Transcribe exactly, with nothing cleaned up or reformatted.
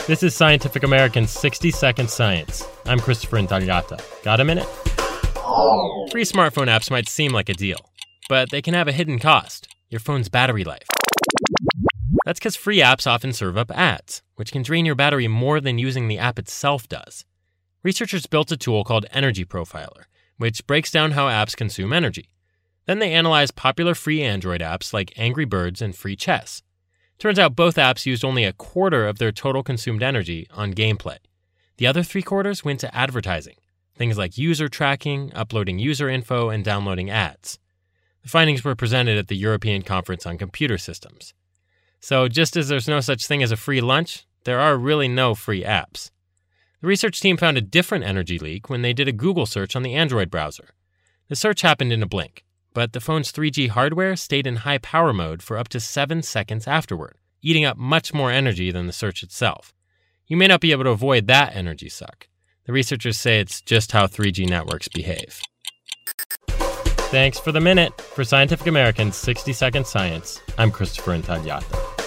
This is Scientific American's sixty second Science. I'm Christopher Intagliata. Got a minute? Free smartphone apps might seem like a deal, but they can have a hidden cost: your phone's battery life. That's because free apps often serve up ads, which can drain your battery more than using the app itself does. Researchers built a tool called Energy Profiler, which breaks down how apps consume energy. Then they analyzed popular free Android apps like Angry Birds and Free Chess. Turns out both apps used only a quarter of their total consumed energy on gameplay. The other three quarters went to advertising, things like user tracking, uploading user info, and downloading ads. The findings were presented at the European Conference on Computer Systems. So just as there's no such thing as a free lunch, there are really no free apps. The research team found a different energy leak when they did a Google search on the Android browser. The search happened in a blink, but the phone's three G hardware stayed in high power mode for up to seven seconds afterward, eating up much more energy than the search itself. You may not be able to avoid that energy suck. The researchers say it's just how three G networks behave. Thanks for the minute. For Scientific American's sixty second Science, I'm Christopher Intagliata.